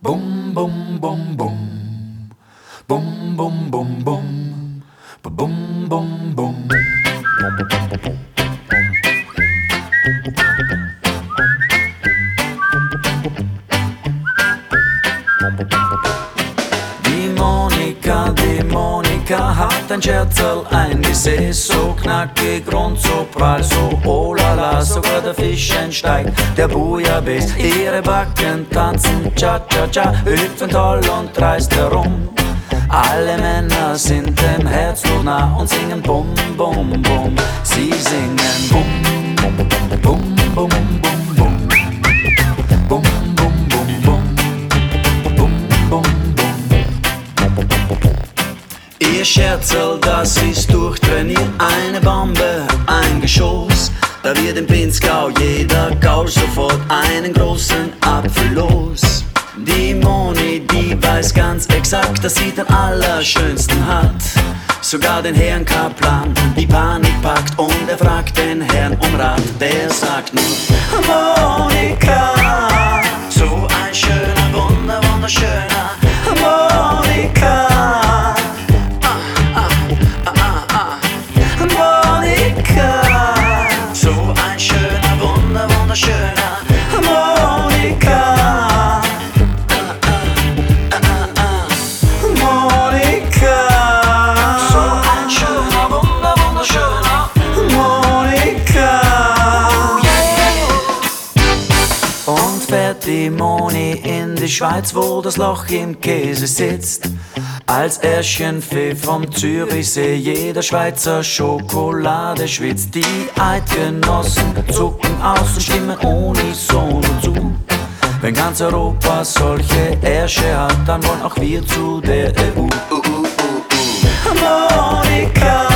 Bum, bum, bum, bum. Bum, bum, bum, bum. Bum, bum, bum. Die Monika hat ein Scherzel eingesehen, so knackig, rund, so prall, so oh la la, sogar der Fisch entsteigt, der Bouillabaisse. Ihre Backen tanzen Cha-Cha-Cha, hüpfen toll und dreist herum. Alle Männer sind dem Herzblut nah und singen Bum, Bum, Bum. Sie singen Bum, Bum, Bum, Bum, Bum, Bum. Bum, Bum, Bum, Bum. Bum, Bum, Bum. Ihr Scherzel, das ist durchtrainiert, eine Bombe, ein Geschoss. Da wird im Pinzgau jeder Gaul sofort einen großen Apfel los. Die Moni, die weiß ganz exakt, dass sie den Allerschönsten hat. Sogar den Herrn Kaplan, die Panik packt und er fragt den Herrn um Rat. Der sagt nur, Monika, so ein schöner, wunderschöner Monika. Monika, so ein schöner, wunderschöner Monika. Monika, so ein schöner, wunderschöner Monika. Und fährt die Moni in die Schweiz, wo das Loch im Käse sitzt. Als Ärschenfee vom Zürichsee, jeder Schweizer Schokolade schwitzt. Die Eidgenossen zucken aus und stimmen unisono zu. Wenn ganz Europa solche Ärsche hat, dann wollen auch wir zu der EU. Monika.